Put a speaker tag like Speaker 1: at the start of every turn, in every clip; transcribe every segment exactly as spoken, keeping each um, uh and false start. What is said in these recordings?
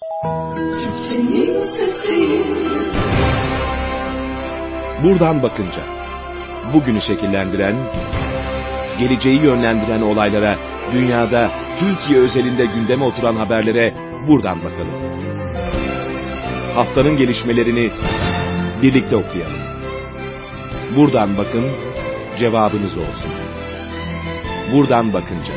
Speaker 1: Türkçenin sesi.
Speaker 2: Buradan bakınca, bugünü şekillendiren, geleceği yönlendiren olaylara, dünyada, Türkiye özelinde gündeme oturan haberlere buradan bakalım. Haftanın gelişmelerini birlikte okuyalım. Buradan bakın, cevabınız olsun. Buradan bakınca.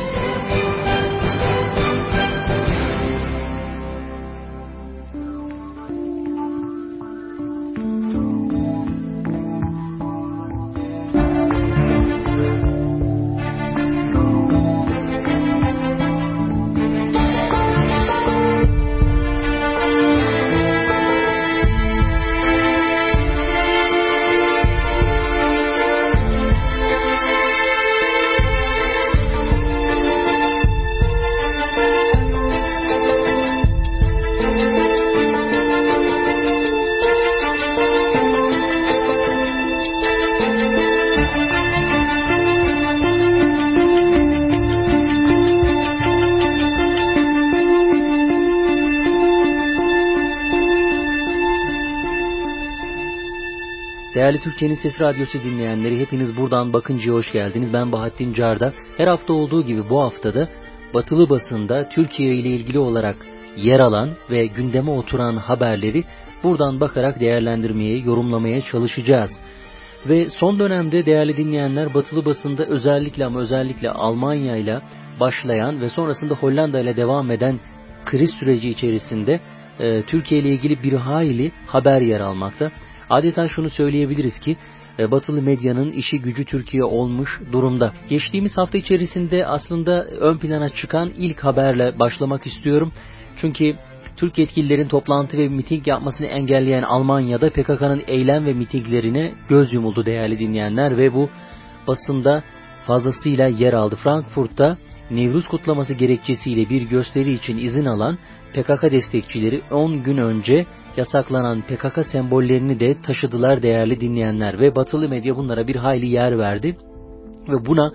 Speaker 3: Değerli Türkçenin Sesi Radyosu dinleyenleri, hepiniz buradan bakıncaya hoş geldiniz. Ben Bahattin Carda. Her hafta olduğu gibi bu haftada batılı basında Türkiye ile ilgili olarak yer alan ve gündeme oturan haberleri buradan bakarak değerlendirmeye, yorumlamaya çalışacağız. Ve son dönemde değerli dinleyenler, batılı basında özellikle ama özellikle Almanya ile başlayan ve sonrasında Hollanda ile devam eden kriz süreci içerisinde e, Türkiye ile ilgili bir hayli haber yer almakta. Adeta şunu söyleyebiliriz ki batılı medyanın işi gücü Türkiye olmuş durumda. Geçtiğimiz hafta içerisinde aslında ön plana çıkan ilk haberle başlamak istiyorum. Çünkü Türk yetkililerin toplantı ve miting yapmasını engelleyen Almanya'da P K K'nın eylem ve mitinglerine göz yumuldu değerli dinleyenler ve bu basında fazlasıyla yer aldı. Frankfurt'ta Nevruz kutlaması gerekçesiyle bir gösteri için izin alan P K K destekçileri on gün önce yasaklanan P K K sembollerini de taşıdılar değerli dinleyenler ve batılı medya bunlara bir hayli yer verdi ve buna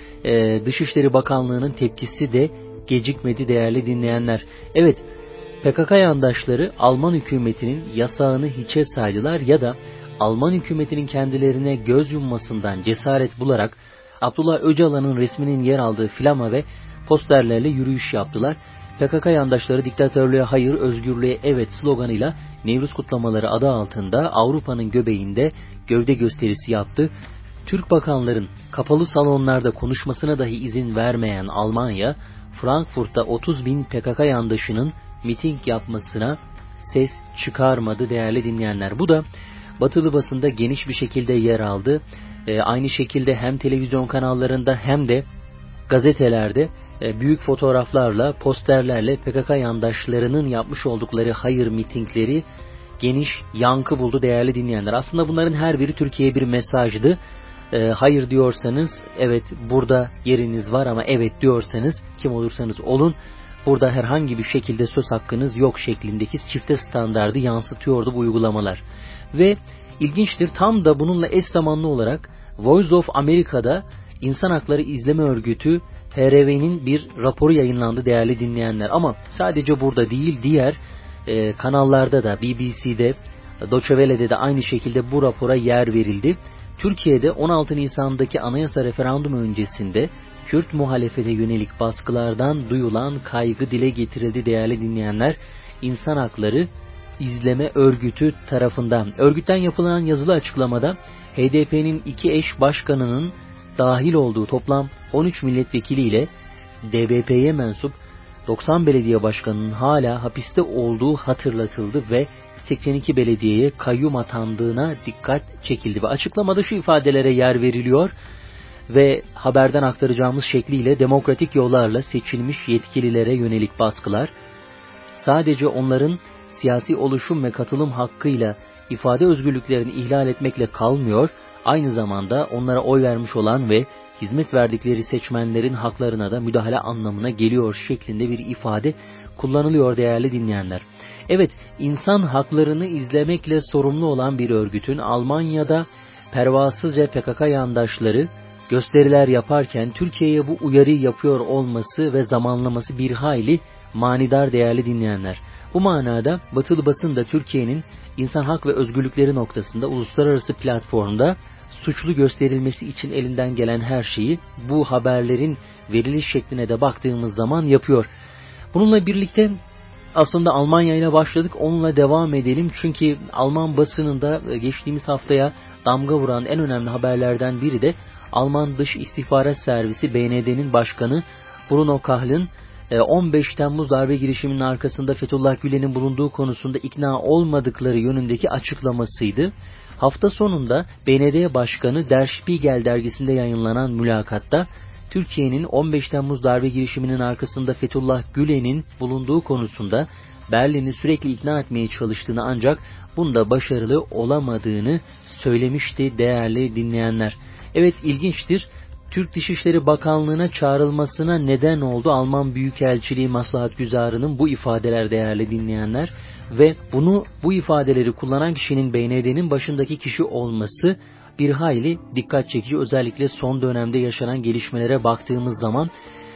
Speaker 3: e, Dışişleri Bakanlığı'nın tepkisi de gecikmedi değerli dinleyenler. Evet, P K K yandaşları Alman hükümetinin yasağını hiçe saydılar ya da Alman hükümetinin kendilerine göz yummasından cesaret bularak Abdullah Öcalan'ın resminin yer aldığı flama ve posterlerle yürüyüş yaptılar. P K K yandaşları diktatörlüğe hayır, özgürlüğe evet sloganıyla Nevruz kutlamaları adı altında Avrupa'nın göbeğinde gövde gösterisi yaptı. Türk bakanların kapalı salonlarda konuşmasına dahi izin vermeyen Almanya, Frankfurt'ta otuz bin P K K yandaşının miting yapmasına ses çıkarmadı değerli dinleyenler. Bu da batılı basında geniş bir şekilde yer aldı. Ee, aynı şekilde hem televizyon kanallarında hem de gazetelerde büyük fotoğraflarla, posterlerle P K K yandaşlarının yapmış oldukları hayır mitingleri geniş yankı buldu değerli dinleyenler. Aslında bunların her biri Türkiye'ye bir mesajdı. E, hayır diyorsanız evet burada yeriniz var ama evet diyorsanız kim olursanız olun burada herhangi bir şekilde söz hakkınız yok şeklindeki çifte standardı yansıtıyordu bu uygulamalar. Ve ilginçtir, tam da bununla eş zamanlı olarak Voice of America'da İnsan Hakları İzleme Örgütü H R V'nin bir raporu yayınlandı değerli dinleyenler. Ama sadece burada değil, diğer e, kanallarda da, B B C'de, Deutsche Welle'de de aynı şekilde bu rapora yer verildi. Türkiye'de on altı Nisan'daki anayasa referandumu öncesinde Kürt muhalefete yönelik baskılardan duyulan kaygı dile getirildi değerli dinleyenler. İnsan Hakları İzleme Örgütü tarafından. Örgütten yapılan yazılı açıklamada H D P'nin iki eş başkanının dahil olduğu toplam on üç milletvekiliyle D B P'ye mensup doksan belediye başkanının hala hapiste olduğu hatırlatıldı ve seksen iki belediyeye kayyum atandığına dikkat çekildi. Ve açıklamada şu ifadelere yer veriliyor ve haberden aktaracağımız şekliyle demokratik yollarla seçilmiş yetkililere yönelik baskılar sadece onların siyasi oluşum ve katılım hakkıyla ifade özgürlüklerini ihlal etmekle kalmıyor, aynı zamanda onlara oy vermiş olan ve hizmet verdikleri seçmenlerin haklarına da müdahale anlamına geliyor şeklinde bir ifade kullanılıyor değerli dinleyenler. Evet, insan haklarını izlemekle sorumlu olan bir örgütün Almanya'da pervasızca P K K yandaşları gösteriler yaparken Türkiye'ye bu uyarıyı yapıyor olması ve zamanlaması bir hayli manidar değerli dinleyenler. Bu manada batılı basın da Türkiye'nin insan hak ve özgürlükleri noktasında uluslararası platformda suçlu gösterilmesi için elinden gelen her şeyi bu haberlerin veriliş şekline de baktığımız zaman yapıyor. Bununla birlikte aslında Almanya ile başladık, onunla devam edelim. Çünkü Alman basınında geçtiğimiz haftaya damga vuran en önemli haberlerden biri de Alman Dış İstihbarat Servisi B N D'nin başkanı Bruno Kahl'ın on beş Temmuz darbe girişiminin arkasında Fethullah Gülen'in bulunduğu konusunda ikna olmadıkları yönündeki açıklamasıydı. Hafta sonunda B N D Başkanı Der Spiegel dergisinde yayınlanan mülakatta Türkiye'nin on beş Temmuz darbe girişiminin arkasında Fethullah Gülen'in bulunduğu konusunda Berlin'i sürekli ikna etmeye çalıştığını ancak bunda başarılı olamadığını söylemişti değerli dinleyenler. Evet, ilginçtir. Türk Dışişleri Bakanlığı'na çağrılmasına neden oldu Alman Büyükelçiliği Maslahatgüzarı'nın bu ifadeler değerli dinleyenler ve bunu bu ifadeleri kullanan kişinin B N D'nin başındaki kişi olması bir hayli dikkat çekici, özellikle son dönemde yaşanan gelişmelere baktığımız zaman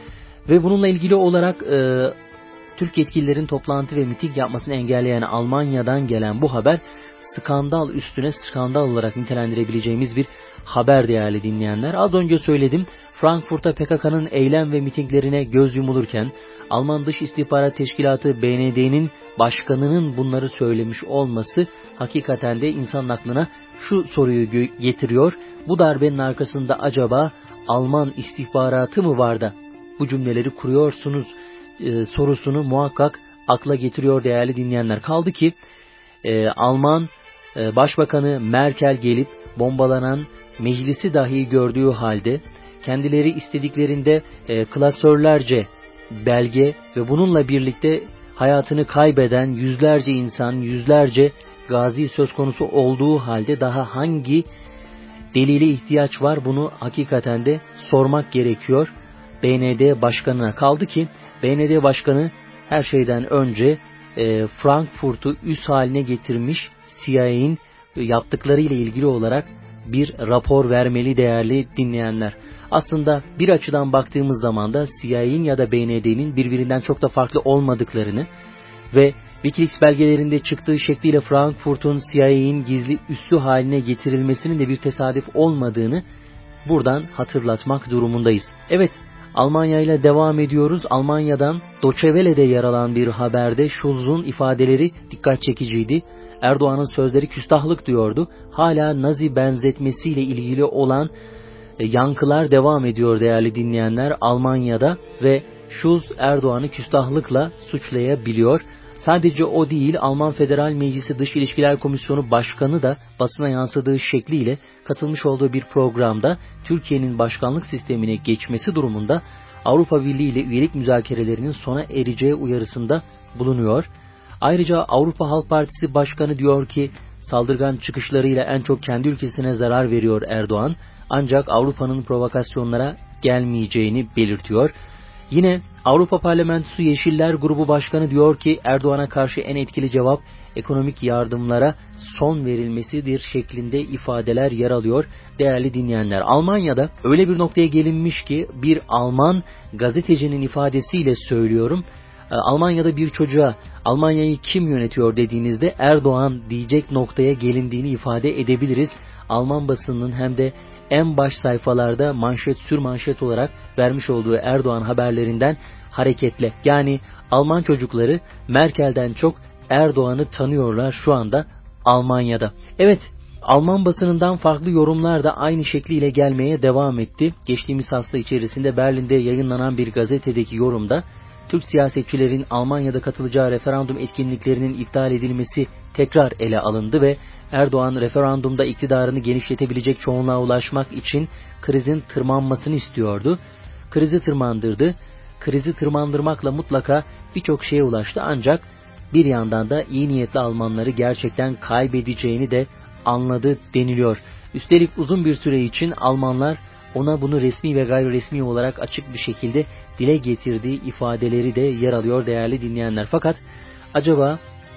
Speaker 3: ve bununla ilgili olarak e, Türk yetkililerin toplantı ve miting yapmasını engelleyen Almanya'dan gelen bu haber skandal üstüne skandal olarak nitelendirebileceğimiz bir haber değerli dinleyenler. Az önce söyledim, Frankfurt'ta P K K'nın eylem ve mitinglerine göz yumulurken Alman Dış İstihbarat Teşkilatı B N D'nin başkanının bunları söylemiş olması hakikaten de insanın aklına şu soruyu getiriyor: bu darbenin arkasında acaba Alman istihbaratı mı var da bu cümleleri kuruyorsunuz e, sorusunu muhakkak akla getiriyor değerli dinleyenler. Kaldı ki e, Alman e, Başbakanı Merkel gelip bombalanan meclisi dahi gördüğü halde kendileri istediklerinde e, klasörlerce belge ve bununla birlikte hayatını kaybeden yüzlerce insan, yüzlerce gazi söz konusu olduğu halde daha hangi delile ihtiyaç var, bunu hakikaten de sormak gerekiyor B N D Başkanı'na. Kaldı ki B N D Başkanı her şeyden önce e, Frankfurt'u üs haline getirmiş C I A'nin yaptıklarıyla ilgili olarak bir rapor vermeli değerli dinleyenler. Aslında bir açıdan baktığımız zaman da C I A'nin ya da B N D'nin birbirinden çok da farklı olmadıklarını ve Wikileaks belgelerinde çıktığı şekliyle Frankfurt'un C I A'nin gizli üssü haline getirilmesinin de bir tesadüf olmadığını buradan hatırlatmak durumundayız. Evet, Almanya ile devam ediyoruz. Almanya'dan Deutsche Welle'de yer alan bir haberde Schulz'un ifadeleri dikkat çekiciydi. Erdoğan'ın sözleri küstahlık diyordu. Hala Nazi benzetmesiyle ilgili olan yankılar devam ediyor değerli dinleyenler Almanya'da ve Schulz Erdoğan'ı küstahlıkla suçlayabiliyor. Sadece o değil, Alman Federal Meclisi Dış İlişkiler Komisyonu Başkanı da basına yansıdığı şekliyle katılmış olduğu bir programda Türkiye'nin başkanlık sistemine geçmesi durumunda Avrupa Birliği ile üyelik müzakerelerinin sona ereceği uyarısında bulunuyor. Ayrıca Avrupa Halk Partisi Başkanı diyor ki saldırgan çıkışlarıyla en çok kendi ülkesine zarar veriyor Erdoğan, ancak Avrupa'nın provokasyonlara gelmeyeceğini belirtiyor. Yine Avrupa Parlamentosu Yeşiller Grubu Başkanı diyor ki Erdoğan'a karşı en etkili cevap ekonomik yardımlara son verilmesidir şeklinde ifadeler yer alıyor değerli dinleyenler. Almanya'da öyle bir noktaya gelinmiş ki bir Alman gazetecinin ifadesiyle söylüyorum, Almanya'da bir çocuğa Almanya'yı kim yönetiyor dediğinizde Erdoğan diyecek noktaya gelindiğini ifade edebiliriz. Alman basınının hem de en baş sayfalarda manşet sür manşet olarak vermiş olduğu Erdoğan haberlerinden hareketle. Yani Alman çocukları Merkel'den çok Erdoğan'ı tanıyorlar şu anda Almanya'da. Evet, Alman basınından farklı yorumlar da aynı şekliyle gelmeye devam etti. Geçtiğimiz hafta içerisinde Berlin'de yayınlanan bir gazetedeki yorumda Türk siyasetçilerin Almanya'da katılacağı referandum etkinliklerinin iptal edilmesi tekrar ele alındı ve Erdoğan referandumda iktidarını genişletebilecek çoğunluğa ulaşmak için krizin tırmanmasını istiyordu. Krizi tırmandırdı. Krizi tırmandırmakla mutlaka birçok şeye ulaştı, ancak bir yandan da iyi niyetli Almanları gerçekten kaybedeceğini de anladı deniliyor. Üstelik uzun bir süre için Almanlar ona bunu resmi ve gayri resmi olarak açık bir şekilde dile getirdiği ifadeleri de yer alıyor değerli dinleyenler. Fakat acaba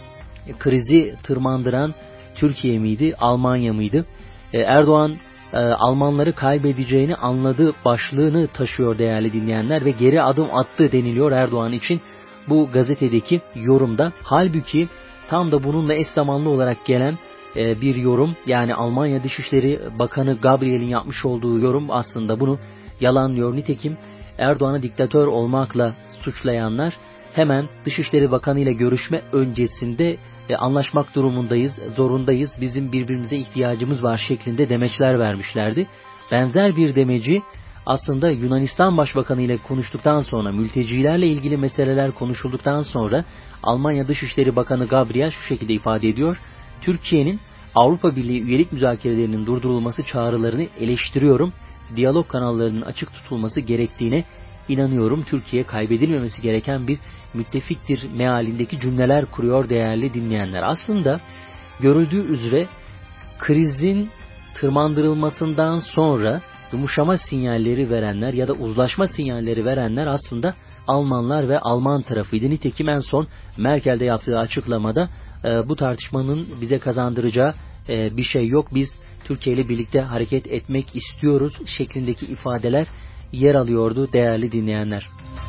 Speaker 3: krizi tırmandıran Türkiye miydi, Almanya mıydı? Erdoğan Almanları kaybedeceğini anladı başlığını taşıyor değerli dinleyenler ve geri adım attı deniliyor Erdoğan için. bu gazetedeki yorumda. Halbuki tam da bununla eş zamanlı olarak gelen e, bir yorum, yani Almanya Dışişleri Bakanı Gabriel'in yapmış olduğu yorum aslında bunu yalanlıyor. Nitekim Erdoğan'ı diktatör olmakla suçlayanlar hemen Dışişleri Bakanı ile görüşme öncesinde e, anlaşmak durumundayız, zorundayız, bizim birbirimize ihtiyacımız var şeklinde demeçler vermişlerdi. Benzer bir demeci aslında Yunanistan Başbakanı ile konuştuktan sonra, mültecilerle ilgili meseleler konuşulduktan sonra Almanya Dışişleri Bakanı Gabriel şu şekilde ifade ediyor: Türkiye'nin Avrupa Birliği üyelik müzakerelerinin durdurulması çağrılarını eleştiriyorum. Diyalog kanallarının açık tutulması gerektiğine inanıyorum. Türkiye kaybedilmemesi gereken bir müttefiktir mealindeki cümleler kuruyor değerli dinleyenler. Aslında görüldüğü üzere krizin tırmandırılmasından sonra yumuşama sinyalleri verenler ya da uzlaşma sinyalleri verenler aslında Almanlar ve Alman tarafıydı. Nitekim en son Merkel'de yaptığı açıklamada e, bu tartışmanın bize kazandıracağı e, bir şey yok, biz Türkiye ile birlikte hareket etmek istiyoruz şeklindeki ifadeler yer alıyordu değerli dinleyenler.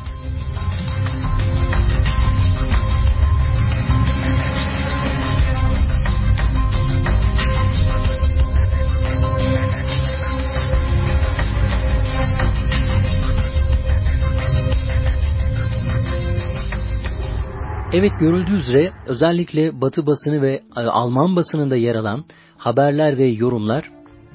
Speaker 3: Evet, görüldüğü üzere özellikle Batı basını ve Alman basınında yer alan haberler ve yorumlar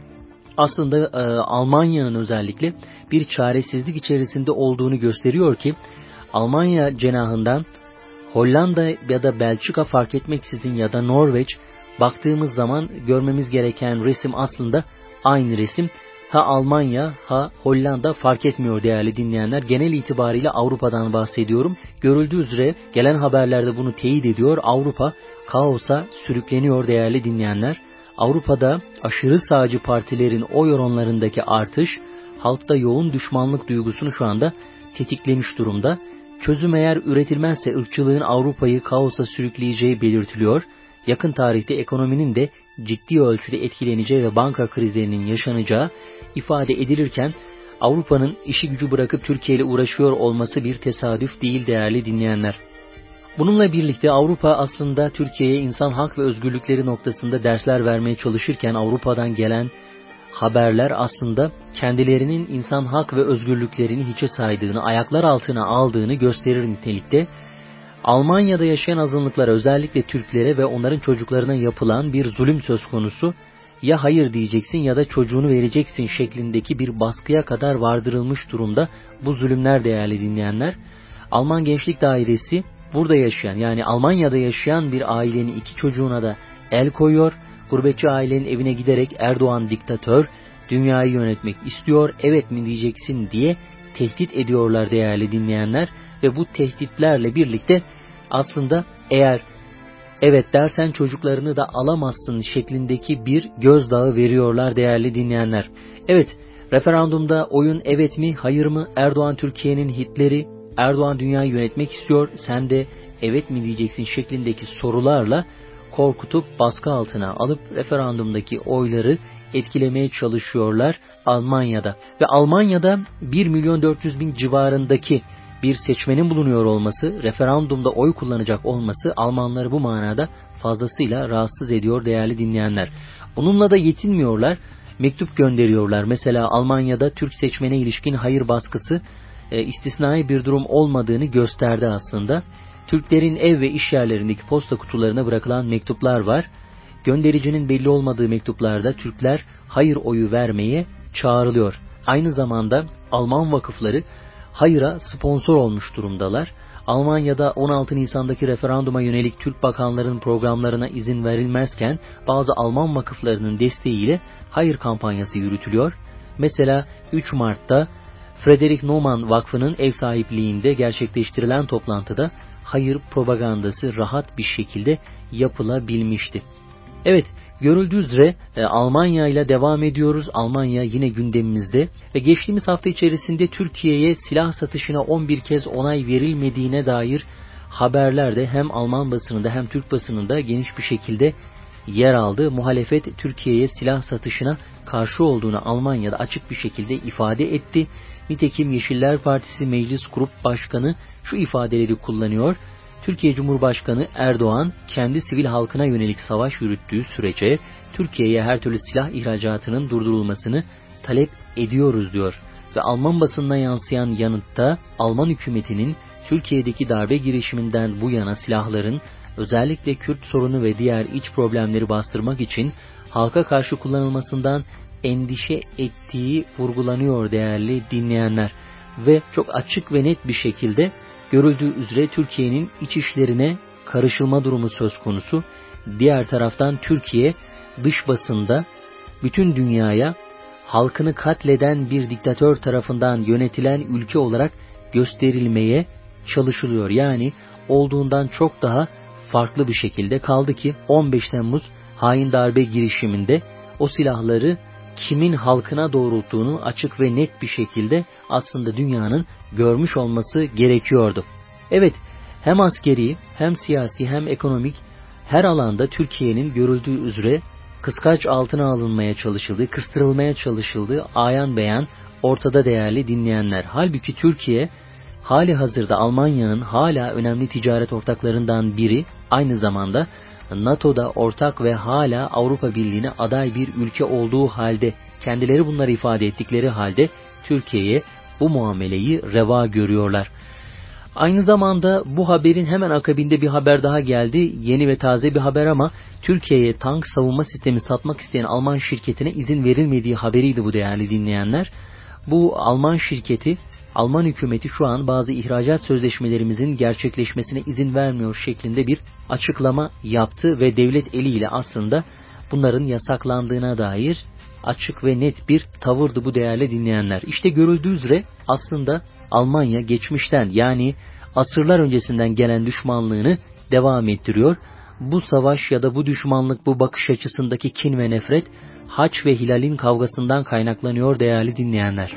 Speaker 3: aslında e, Almanya'nın özellikle bir çaresizlik içerisinde olduğunu gösteriyor ki Almanya cenahından Hollanda ya da Belçika fark etmeksizin ya da Norveç baktığımız zaman görmemiz gereken resim aslında aynı resim. Ha Almanya ha Hollanda fark etmiyor değerli dinleyenler. Genel itibariyle Avrupa'dan bahsediyorum. Görüldüğü üzere gelen haberlerde bunu teyit ediyor. Avrupa kaosa sürükleniyor değerli dinleyenler. Avrupa'da aşırı sağcı partilerin oy oranlarındaki artış halkta yoğun düşmanlık duygusunu şu anda tetiklemiş durumda. Çözüm eğer üretilmezse ırkçılığın Avrupa'yı kaosa sürükleyeceği belirtiliyor. Yakın tarihte ekonominin de ciddi ölçüde etkileneceği ve banka krizlerinin yaşanacağı ifade edilirken Avrupa'nın işi gücü bırakıp Türkiye ile uğraşıyor olması bir tesadüf değil değerli dinleyenler. Bununla birlikte Avrupa aslında Türkiye'ye insan hak ve özgürlükleri noktasında dersler vermeye çalışırken Avrupa'dan gelen haberler aslında kendilerinin insan hak ve özgürlüklerini hiçe saydığını, ayaklar altına aldığını gösterir nitelikte. Almanya'da yaşayan azınlıklara, özellikle Türklere ve onların çocuklarına yapılan bir zulüm söz konusu. Ya hayır diyeceksin ya da çocuğunu vereceksin şeklindeki bir baskıya kadar vardırılmış durumda bu zulümler değerli dinleyenler. Alman Gençlik Dairesi burada yaşayan, yani Almanya'da yaşayan bir ailenin iki çocuğuna da el koyuyor. Gurbetçi ailenin evine giderek Erdoğan diktatör, dünyayı yönetmek istiyor, evet mi diyeceksin diye tehdit ediyorlar değerli dinleyenler. Ve bu tehditlerle birlikte aslında eğer evet dersen çocuklarını da alamazsın şeklindeki bir gözdağı veriyorlar değerli dinleyenler. Evet, referandumda oyun evet mi hayır mı, Erdoğan Türkiye'nin Hitler'i, Erdoğan dünyayı yönetmek istiyor, sen de evet mi diyeceksin şeklindeki sorularla korkutup baskı altına alıp referandumdaki oyları etkilemeye çalışıyorlar Almanya'da. Ve Almanya'da bir milyon dört yüz bin civarındaki bir seçmenin bulunuyor olması, referandumda oy kullanacak olması Almanları bu manada fazlasıyla rahatsız ediyor değerli dinleyenler. Bununla da yetinmiyorlar, mektup gönderiyorlar. Mesela Almanya'da Türk seçmene ilişkin hayır baskısı e, istisnai bir durum olmadığını gösterdi aslında. Türklerin ev ve iş yerlerindeki posta kutularına bırakılan mektuplar var. Göndericinin belli olmadığı mektuplarda Türkler hayır oyu vermeye çağrılıyor. Aynı zamanda Alman vakıfları hayıra sponsor olmuş durumdalar. Almanya'da on altı Nisan'daki referanduma yönelik Türk bakanların programlarına izin verilmezken bazı Alman vakıflarının desteğiyle hayır kampanyası yürütülüyor. Mesela üç Mart'ta Friedrich Naumann Vakfı'nın ev sahipliğinde gerçekleştirilen toplantıda hayır propagandası rahat bir şekilde yapılabilmişti. Evet, görüldüğü üzere e, Almanya ile devam ediyoruz. Almanya yine gündemimizde ve geçtiğimiz hafta içerisinde Türkiye'ye silah satışına on bir kez onay verilmediğine dair haberler de hem Alman basınında hem Türk basınında geniş bir şekilde yer aldı. Muhalefet Türkiye'ye silah satışına karşı olduğunu Almanya'da açık bir şekilde ifade etti. Nitekim Yeşiller Partisi Meclis Grup Başkanı şu ifadeleri kullanıyor. Türkiye Cumhurbaşkanı Erdoğan kendi sivil halkına yönelik savaş yürüttüğü sürece Türkiye'ye her türlü silah ihracatının durdurulmasını talep ediyoruz diyor. Ve Alman basınına yansıyan yanıtta Alman hükümetinin Türkiye'deki darbe girişiminden bu yana silahların özellikle Kürt sorunu ve diğer iç problemleri bastırmak için halka karşı kullanılmasından endişe ettiği vurgulanıyor değerli dinleyenler. Ve çok açık ve net bir şekilde görüldüğü üzere Türkiye'nin iç işlerine karışılma durumu söz konusu. Diğer taraftan Türkiye dış basında bütün dünyaya halkını katleden bir diktatör tarafından yönetilen ülke olarak gösterilmeye çalışılıyor. Yani olduğundan çok daha farklı bir şekilde, kaldı ki on beş Temmuz hain darbe girişiminde o silahları kimin halkına doğrulttuğunu açık ve net bir şekilde aslında dünyanın görmüş olması gerekiyordu. Evet, hem askeri hem siyasi hem ekonomik her alanda Türkiye'nin görüldüğü üzere kıskaç altına alınmaya çalışıldığı, kıstırılmaya çalışıldığı ayan beyan ortada değerli dinleyenler. Halbuki Türkiye hali hazırda Almanya'nın hala önemli ticaret ortaklarından biri, aynı zamanda NATO'da ortak ve hala Avrupa Birliği'ne aday bir ülke olduğu halde, kendileri bunları ifade ettikleri halde Türkiye'ye bu muameleyi reva görüyorlar. Aynı zamanda bu haberin hemen akabinde bir haber daha geldi. Yeni ve taze bir haber ama Türkiye'ye tank savunma sistemi satmak isteyen Alman şirketine izin verilmediği haberiydi bu değerli dinleyenler. Bu Alman şirketi, Alman hükümeti şu an bazı ihracat sözleşmelerimizin gerçekleşmesine izin vermiyor şeklinde bir açıklama yaptı ve devlet eliyle aslında bunların yasaklandığına dair açık ve net bir tavırdı bu değerli dinleyenler. İşte görüldüğü üzere aslında Almanya geçmişten, yani asırlar öncesinden gelen düşmanlığını devam ettiriyor. Bu savaş ya da bu düşmanlık, bu bakış açısındaki kin ve nefret Haç ve Hilal'in kavgasından kaynaklanıyor değerli dinleyenler.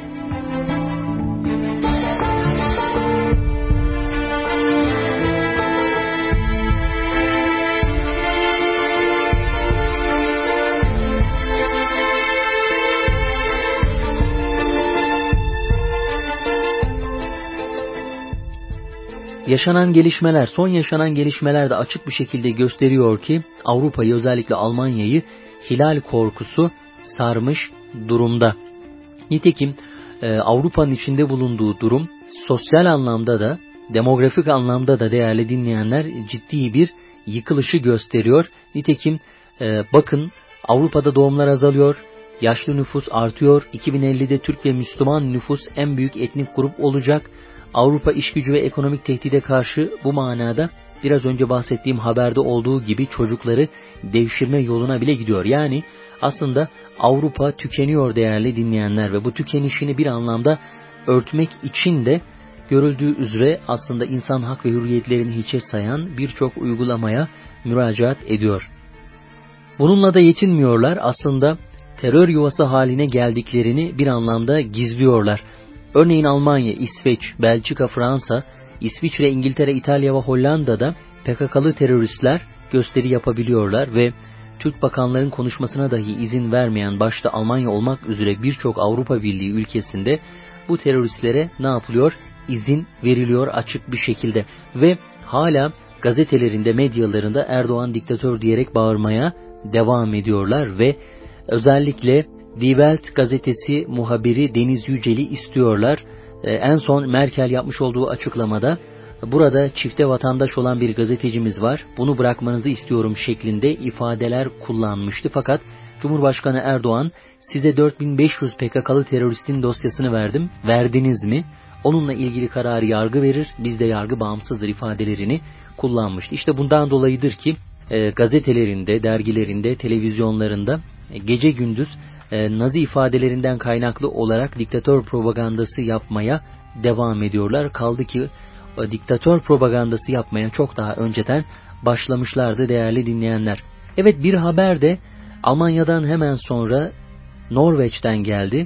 Speaker 3: Yaşanan gelişmeler, son yaşanan gelişmeler de açık bir şekilde gösteriyor ki Avrupa'yı, özellikle Almanya'yı hilal korkusu sarmış durumda. Nitekim e, Avrupa'nın içinde bulunduğu durum sosyal anlamda da, demografik anlamda da değerli dinleyenler ciddi bir yıkılışı gösteriyor. Nitekim e, bakın Avrupa'da doğumlar azalıyor, yaşlı nüfus artıyor. iki bin ellide Türk ve Müslüman nüfus en büyük etnik grup olacak. Avrupa işgücü ve ekonomik tehdide karşı bu manada biraz önce bahsettiğim haberde olduğu gibi çocukları devşirme yoluna bile gidiyor. Yani aslında Avrupa tükeniyor değerli dinleyenler ve bu tükenişini bir anlamda örtmek için de görüldüğü üzere aslında insan hak ve hürriyetlerini hiçe sayan birçok uygulamaya müracaat ediyor. Bununla da yetinmiyorlar, aslında terör yuvası haline geldiklerini bir anlamda gizliyorlar. Örneğin Almanya, İsveç, Belçika, Fransa, İsviçre, İngiltere, İtalya ve Hollanda'da P K K'lı teröristler gösteri yapabiliyorlar ve Türk bakanların konuşmasına dahi izin vermeyen, başta Almanya olmak üzere birçok Avrupa Birliği ülkesinde bu teröristlere ne yapılıyor? İzin veriliyor açık bir şekilde ve hala gazetelerinde, medyalarında Erdoğan diktatör diyerek bağırmaya devam ediyorlar ve özellikle Die Welt gazetesi muhabiri Deniz Yücel'i istiyorlar. Ee, en son Merkel yapmış olduğu açıklamada burada çifte vatandaş olan bir gazetecimiz var, bunu bırakmanızı istiyorum şeklinde ifadeler kullanmıştı. Fakat Cumhurbaşkanı Erdoğan, size dört bin beş yüz P K K'lı teröristin dosyasını verdim, verdiniz mi? Onunla ilgili kararı yargı verir, bizde yargı bağımsızdır ifadelerini kullanmıştı. İşte bundan dolayıdır ki e, gazetelerinde, dergilerinde, televizyonlarında e, gece gündüz e, Nazi ifadelerinden kaynaklı olarak diktatör propagandası yapmaya devam ediyorlar. Kaldı ki e, diktatör propagandası yapmaya çok daha önceden başlamışlardı değerli dinleyenler. Evet, bir haber de Almanya'dan hemen sonra Norveç'ten geldi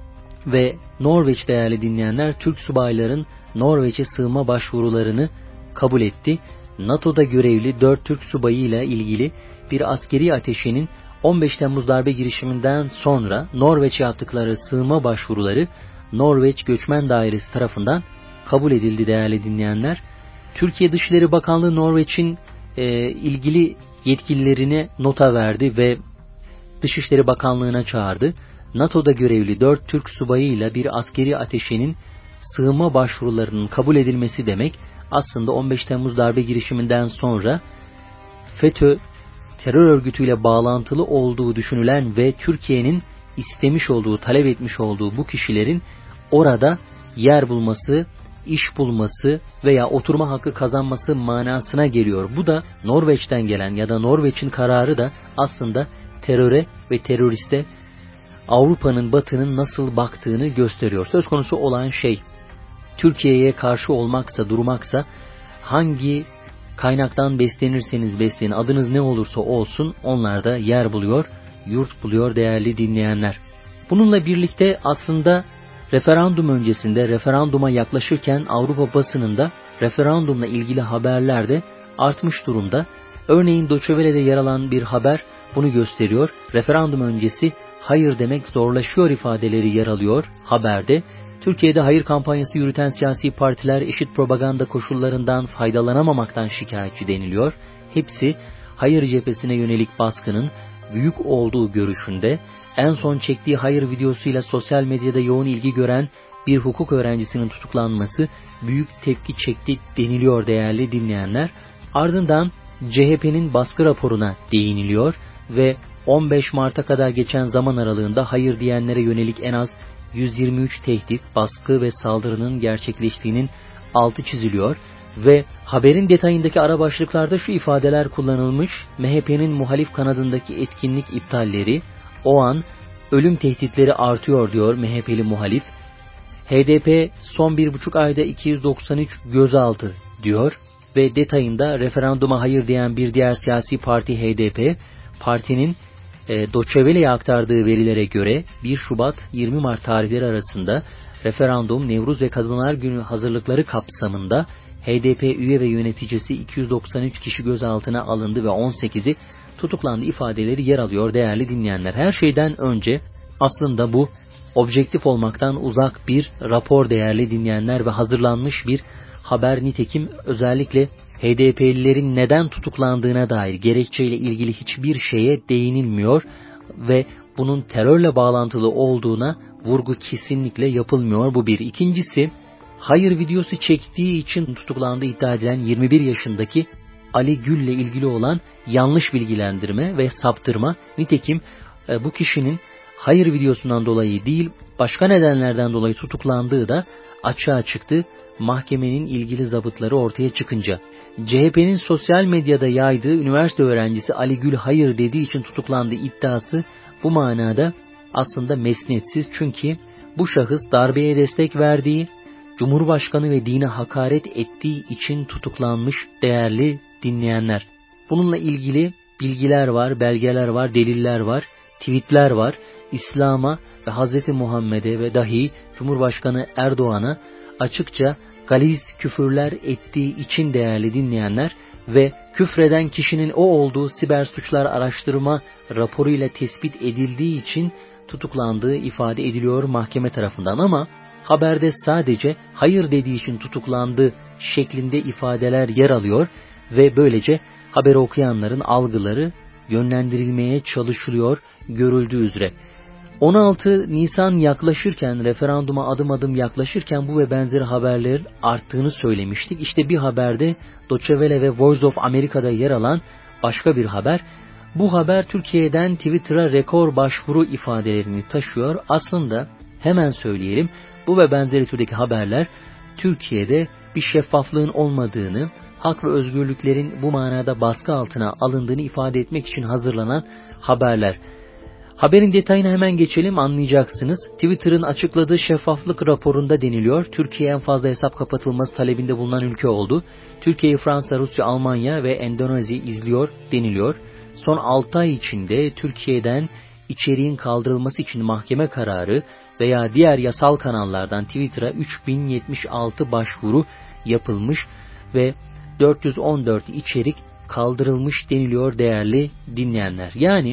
Speaker 3: ve Norveç değerli dinleyenler Türk subayların Norveç'e sığınma başvurularını kabul etti. NATO'da görevli dört Türk subayıyla ilgili bir askeri ateşenin on beş Temmuz darbe girişiminden sonra Norveç'e yaptıkları sığınma başvuruları Norveç Göçmen Dairesi tarafından kabul edildi değerli dinleyenler. Türkiye Dışişleri Bakanlığı Norveç'in e, ilgili yetkililerine nota verdi ve Dışişleri Bakanlığı'na çağırdı. NATO'da görevli dört Türk subayıyla bir askeri ateşenin sığınma başvurularının kabul edilmesi demek, aslında on beş Temmuz darbe girişiminden sonra FETÖ terör örgütüyle bağlantılı olduğu düşünülen ve Türkiye'nin istemiş olduğu, talep etmiş olduğu bu kişilerin orada yer bulması, iş bulması veya oturma hakkı kazanması manasına geliyor. Bu da Norveç'ten gelen ya da Norveç'in kararı da aslında teröre ve teröriste Avrupa'nın, Batı'nın nasıl baktığını gösteriyor. Söz konusu olan şey, Türkiye'ye karşı olmaksa, durmaksa, hangi kaynaktan beslenirseniz beslenin, adınız ne olursa olsun onlarda yer buluyor, yurt buluyor değerli dinleyenler. Bununla birlikte aslında referandum öncesinde, referanduma yaklaşırken Avrupa basınında referandumla ilgili haberler de artmış durumda. Örneğin Deutsche Welle'de yer alan bir haber bunu gösteriyor. Referandum öncesi hayır demek zorlaşıyor ifadeleri yer alıyor haberde. Türkiye'de hayır kampanyası yürüten siyasi partiler eşit propaganda koşullarından faydalanamamaktan şikayetçi deniliyor. Hepsi hayır cephesine yönelik baskının büyük olduğu görüşünde. En son çektiği hayır videosuyla sosyal medyada yoğun ilgi gören bir hukuk öğrencisinin tutuklanması büyük tepki çekti deniliyor değerli dinleyenler. Ardından C H P'nin baskı raporuna değiniliyor ve on beş Mart'a kadar geçen zaman aralığında hayır diyenlere yönelik en az yüz yirmi üç tehdit, baskı ve saldırının gerçekleştiğinin altı çiziliyor ve haberin detayındaki ara başlıklarda şu ifadeler kullanılmış: M H P'nin muhalif kanadındaki etkinlik iptalleri, o an ölüm tehditleri artıyor diyor M H P'li muhalif. H D P son bir buçuk ayda iki yüz doksan üç gözaltı diyor ve detayında referanduma hayır diyen bir diğer siyasi parti H D P, partinin e, Deutsche Welle'ye aktardığı verilere göre bir Şubat yirmi Mart tarihleri arasında referandum, Nevruz ve Kadınlar Günü hazırlıkları kapsamında H D P üye ve yöneticisi iki yüz doksan üç kişi gözaltına alındı ve on sekizi tutuklandı ifadeleri yer alıyor değerli dinleyenler. Her şeyden önce aslında bu objektif olmaktan uzak bir rapor değerli dinleyenler ve hazırlanmış bir haber. Nitekim özellikle H D P'lilerin neden tutuklandığına dair gerekçeyle ilgili hiçbir şeye değinilmiyor ve bunun terörle bağlantılı olduğuna vurgu kesinlikle yapılmıyor. Bu bir. İkincisi, hayır videosu çektiği için tutuklandığı iddia edilen yirmi bir yaşındaki Ali Gül ile ilgili olan yanlış bilgilendirme ve saptırma. Nitekim bu kişinin hayır videosundan dolayı değil, başka nedenlerden dolayı tutuklandığı da açığa çıktı mahkemenin ilgili zabıtları ortaya çıkınca. C H P'nin sosyal medyada yaydığı üniversite öğrencisi Ali Gül hayır dediği için tutuklandığı iddiası bu manada aslında mesnetsiz, çünkü bu şahıs darbeye destek verdiği, Cumhurbaşkanı ve dine hakaret ettiği için tutuklanmış değerli dinleyenler. Bununla ilgili bilgiler var, belgeler var, deliller var, tweetler var. İslam'a ve Hazreti Muhammed'e ve dahi Cumhurbaşkanı Erdoğan'a açıkça galiz küfürler ettiği için değerli dinleyenler ve küfreden kişinin o olduğu siber suçlar araştırma raporuyla tespit edildiği için tutuklandığı ifade ediliyor mahkeme tarafından. Ama haberde sadece hayır dediği için tutuklandı şeklinde ifadeler yer alıyor ve böylece haberi okuyanların algıları yönlendirilmeye çalışılıyor görüldüğü üzere. on altı Nisan yaklaşırken, referanduma adım adım yaklaşırken bu ve benzeri haberlerin arttığını söylemiştik. İşte bir haberde Deutsche Welle ve Voice of America'da yer alan başka bir haber. Bu haber Türkiye'den Twitter'a rekor başvuru ifadelerini taşıyor. Aslında hemen söyleyelim, bu ve benzeri türdeki haberler Türkiye'de bir şeffaflığın olmadığını, hak ve özgürlüklerin bu manada baskı altına alındığını ifade etmek için hazırlanan haberler. Haberin detayına hemen geçelim, anlayacaksınız. Twitter'ın açıkladığı şeffaflık raporunda deniliyor: Türkiye en fazla hesap kapatılması talebinde bulunan ülke oldu. Türkiye'yi Fransa, Rusya, Almanya ve Endonezya izliyor deniliyor. Son altı ay içinde Türkiye'den içeriğin kaldırılması için mahkeme kararı veya diğer yasal kanallardan Twitter'a üç bin yetmiş altı başvuru yapılmış ve dört yüz on dört içerik kaldırılmış deniliyor değerli dinleyenler. Yani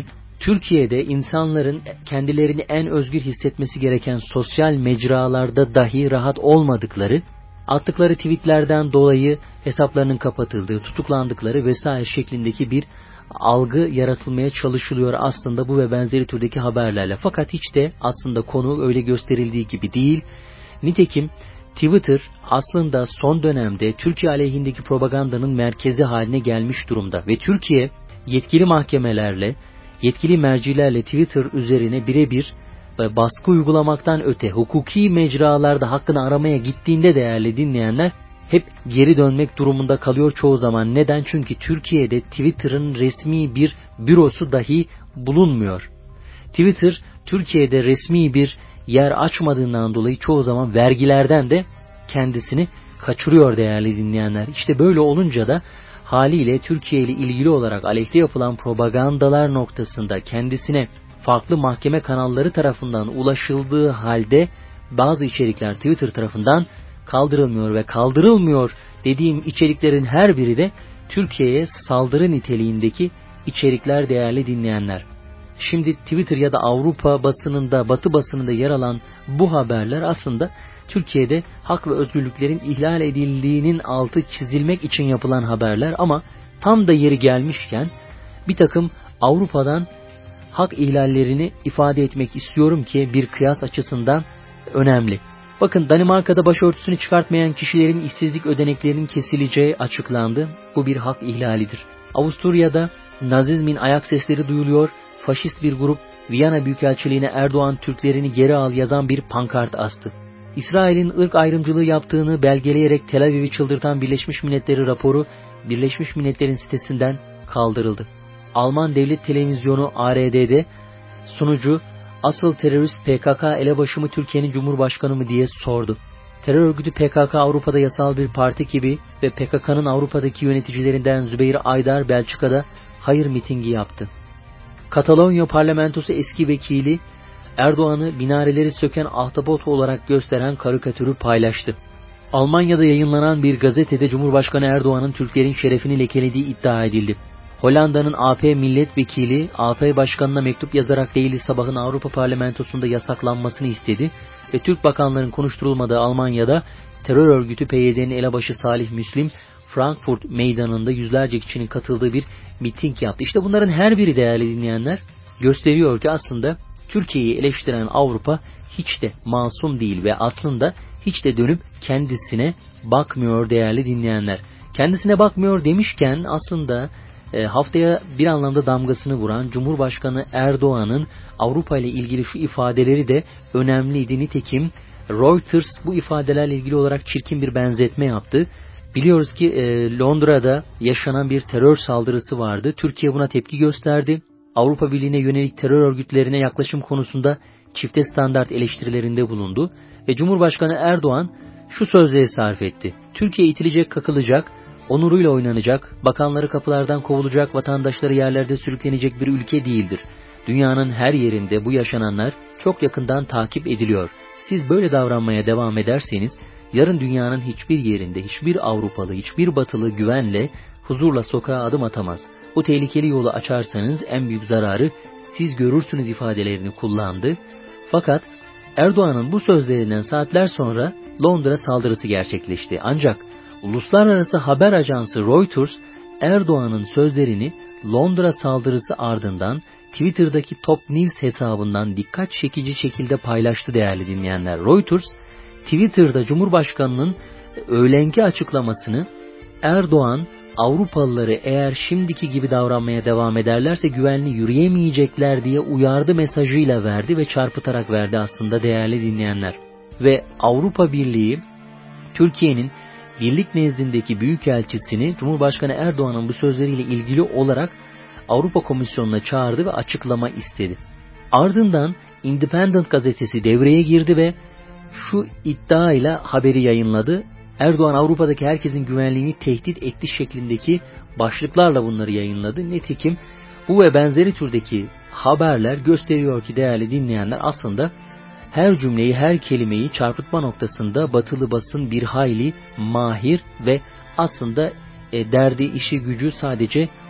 Speaker 3: Türkiye'de insanların kendilerini en özgür hissetmesi gereken sosyal mecralarda dahi rahat olmadıkları, attıkları tweetlerden dolayı hesaplarının kapatıldığı, tutuklandıkları vesaire şeklindeki bir algı yaratılmaya çalışılıyor aslında bu ve benzeri türdeki haberlerle. Fakat hiç de aslında konu öyle gösterildiği gibi değil. Nitekim Twitter aslında son dönemde Türkiye aleyhindeki propagandanın merkezi haline gelmiş durumda ve Türkiye yetkili mahkemelerle, yetkili mercilerle Twitter üzerine birebir baskı uygulamaktan öte hukuki mecralarda hakkını aramaya gittiğinde değerli dinleyenler hep geri dönmek durumunda kalıyor çoğu zaman. Neden? Çünkü Türkiye'de Twitter'ın resmi bir bürosu dahi bulunmuyor. Twitter Türkiye'de resmi bir yer açmadığından dolayı çoğu zaman vergilerden de kendisini kaçırıyor değerli dinleyenler. İşte böyle olunca da haliyle Türkiye ile ilgili olarak aleyhte yapılan propagandalar noktasında kendisine farklı mahkeme kanalları tarafından ulaşıldığı halde bazı içerikler Twitter tarafından kaldırılmıyor ve kaldırılmıyor dediğim içeriklerin her biri de Türkiye'ye saldırı niteliğindeki içerikler değerli dinleyenler. Şimdi Twitter ya da Avrupa basınında, Batı basınında yer alan bu haberler aslında Türkiye'de hak ve özgürlüklerin ihlal edildiğinin altı çizilmek için yapılan haberler ama tam da yeri gelmişken bir takım Avrupa'dan hak ihlallerini ifade etmek istiyorum ki bir kıyas açısından önemli. Bakın Danimarka'da başörtüsünü çıkartmayan kişilerin işsizlik ödeneklerinin kesileceği açıklandı. Bu bir hak ihlalidir. Avusturya'da Nazizmin ayak sesleri duyuluyor. Faşist bir grup Viyana Büyükelçiliğine Erdoğan Türklerini geri al yazan bir pankart astı. İsrail'in ırk ayrımcılığı yaptığını belgeleyerek Tel Aviv'i çıldırtan Birleşmiş Milletleri raporu Birleşmiş Milletler'in sitesinden kaldırıldı. Alman Devlet Televizyonu A R D'de sunucu asıl terörist P K K elebaşı mı Türkiye'nin Cumhurbaşkanı mı diye sordu. Terör örgütü P K K Avrupa'da yasal bir parti gibi ve P K K'nın Avrupa'daki yöneticilerinden Zübeyir Aydar Belçika'da hayır mitingi yaptı. Katalonya parlamentosu eski vekili Erdoğan'ı minareleri söken ahtapot olarak gösteren karikatürü paylaştı. Almanya'da yayınlanan bir gazetede Cumhurbaşkanı Erdoğan'ın Türklerin şerefini lekelediği iddia edildi. Hollanda'nın A P milletvekili A P Başkanı'na mektup yazarak Daily Sabah'ın Avrupa Parlamentosu'nda yasaklanmasını istedi ve Türk bakanların konuşturulmadığı Almanya'da terör örgütü P Y D'nin elebaşı Salih Müslim Frankfurt meydanında yüzlerce kişinin katıldığı bir miting yaptı. İşte bunların her biri değerli dinleyenler gösteriyor ki aslında Türkiye'yi eleştiren Avrupa hiç de masum değil ve aslında hiç de dönüp kendisine bakmıyor değerli dinleyenler. Kendisine bakmıyor demişken aslında e, haftaya bir anlamda damgasını vuran Cumhurbaşkanı Erdoğan'ın Avrupa ile ilgili şu ifadeleri de önemliydi. Nitekim Reuters bu ifadelerle ilgili olarak çirkin bir benzetme yaptı. Biliyoruz ki e, Londra'da yaşanan bir terör saldırısı vardı. Türkiye buna tepki gösterdi. Avrupa Birliği'ne yönelik terör örgütlerine yaklaşım konusunda çifte standart eleştirilerinde bulundu. Ve Cumhurbaşkanı Erdoğan şu sözleri sarf etti. Türkiye itilecek, kakılacak, onuruyla oynanacak, bakanları kapılardan kovulacak, vatandaşları yerlerde sürüklenecek bir ülke değildir. Dünyanın her yerinde bu yaşananlar çok yakından takip ediliyor. Siz böyle davranmaya devam ederseniz yarın dünyanın hiçbir yerinde hiçbir Avrupalı, hiçbir Batılı güvenle, huzurla sokağa adım atamaz. Bu tehlikeli yolu açarsanız en büyük zararı siz görürsünüz ifadelerini kullandı. Fakat Erdoğan'ın bu sözlerinden saatler sonra Londra saldırısı gerçekleşti. Ancak uluslararası haber ajansı Reuters Erdoğan'ın sözlerini Londra saldırısı ardından Twitter'daki Top News hesabından dikkat çekici şekilde paylaştı değerli dinleyenler. Reuters Twitter'da Cumhurbaşkanı'nın öğlenki açıklamasını Erdoğan Avrupalıları eğer şimdiki gibi davranmaya devam ederlerse güvenli yürüyemeyecekler diye uyardı mesajıyla verdi ve çarpıtarak verdi aslında değerli dinleyenler. Ve Avrupa Birliği Türkiye'nin birlik nezdindeki büyükelçisini Cumhurbaşkanı Erdoğan'ın bu sözleriyle ilgili olarak Avrupa Komisyonu'na çağırdı ve açıklama istedi. Ardından Independent gazetesi devreye girdi ve şu iddiayla haberi yayınladı. Erdoğan Avrupa'daki herkesin güvenliğini tehdit etti şeklindeki başlıklarla bunları yayınladı. Nitekim bu ve benzeri türdeki haberler gösteriyor ki değerli dinleyenler aslında her cümleyi, her kelimeyi çarpıtma noktasında batılı basın bir hayli mahir ve aslında e, derdi, işi, gücü sadece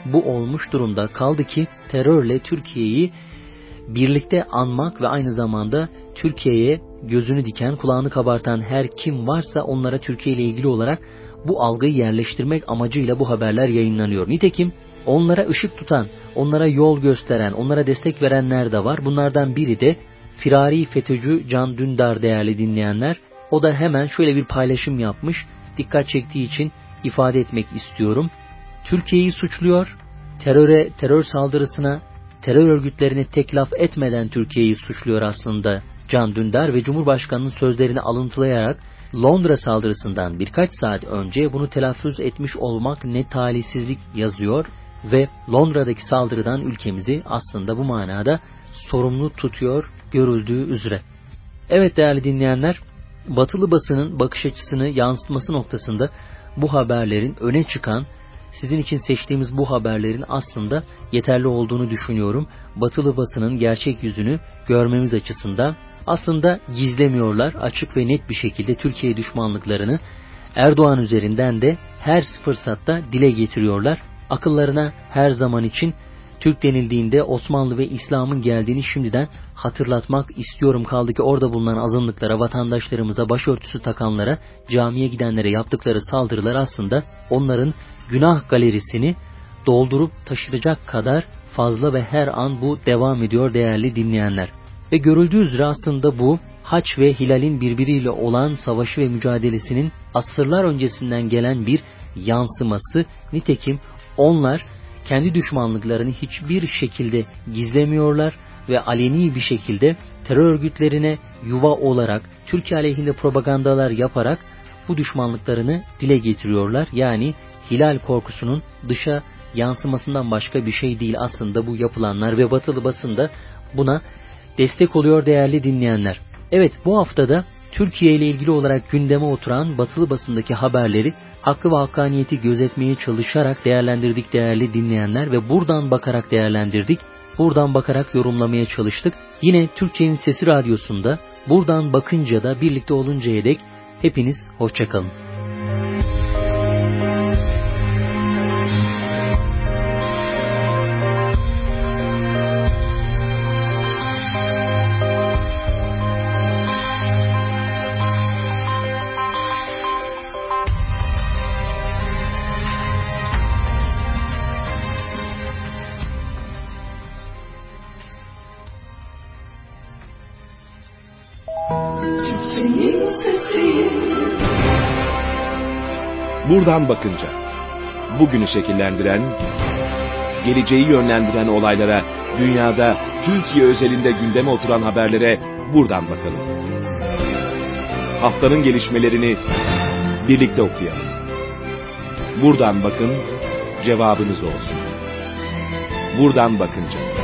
Speaker 3: bu olmuş durumda. Kaldı ki terörle Türkiye'yi birlikte anmak ve aynı zamanda Türkiye'ye gözünü diken, kulağını kabartan her kim varsa onlara Türkiye ile ilgili olarak bu algıyı yerleştirmek amacıyla bu haberler yayınlanıyor. Nitekim onlara ışık tutan, onlara yol gösteren, onlara destek verenler de var. Bunlardan biri de firari FETÖ'cü Can Dündar değerli dinleyenler. O da hemen şöyle bir paylaşım yapmış. Dikkat çektiği için ifade etmek istiyorum. Türkiye'yi suçluyor, teröre, terör saldırısına, terör örgütlerine tek laf etmeden Türkiye'yi suçluyor aslında Can Dündar ve Cumhurbaşkanı'nın sözlerini alıntılayarak Londra saldırısından birkaç saat önce bunu telaffuz etmiş olmak ne talihsizlik yazıyor ve Londra'daki saldırıdan ülkemizi aslında bu manada sorumlu tutuyor görüldüğü üzere. Evet değerli dinleyenler, batılı basının bakış açısını yansıtması noktasında bu haberlerin öne çıkan, sizin için seçtiğimiz bu haberlerin aslında yeterli olduğunu düşünüyorum. Batılı basının gerçek yüzünü görmemiz açısından aslında gizlemiyorlar. Açık ve net bir şekilde Türkiye düşmanlıklarını Erdoğan üzerinden de her fırsatta dile getiriyorlar. Akıllarına her zaman için Türk denildiğinde Osmanlı ve İslam'ın geldiğini şimdiden hatırlatmak istiyorum. Kaldı ki orada bulunan azınlıklara, vatandaşlarımıza, başörtüsü takanlara, camiye gidenlere yaptıkları saldırılar aslında onların günah galerisini doldurup taşıracak kadar fazla ve her an bu devam ediyor değerli dinleyenler. Ve görüldüğü üzere aslında bu Haç ve Hilal'in birbiriyle olan savaşı ve mücadelesinin asırlar öncesinden gelen bir yansıması. Nitekim onlar kendi düşmanlıklarını hiçbir şekilde gizlemiyorlar ve aleni bir şekilde terör örgütlerine yuva olarak Türkiye aleyhinde propagandalar yaparak bu düşmanlıklarını dile getiriyorlar. Yani Hilal korkusunun dışa yansımasından başka bir şey değil aslında bu yapılanlar ve batılı basında buna destek oluyor değerli dinleyenler. Evet, bu haftada Türkiye ile ilgili olarak gündeme oturan batılı basındaki haberleri hakkı ve hakkaniyeti gözetmeye çalışarak değerlendirdik değerli dinleyenler ve buradan bakarak değerlendirdik, buradan bakarak yorumlamaya çalıştık. Yine Türkçe'nin Sesi Radyosu'nda buradan bakınca da birlikte oluncaya dek hepiniz hoşça kalın.
Speaker 2: Buradan bakınca, bugünü şekillendiren, geleceği yönlendiren olaylara, dünyada, Türkiye özelinde gündeme oturan haberlere buradan bakalım. Haftanın gelişmelerini birlikte okuyalım. Buradan bakın, cevabınız olsun. Buradan bakınca.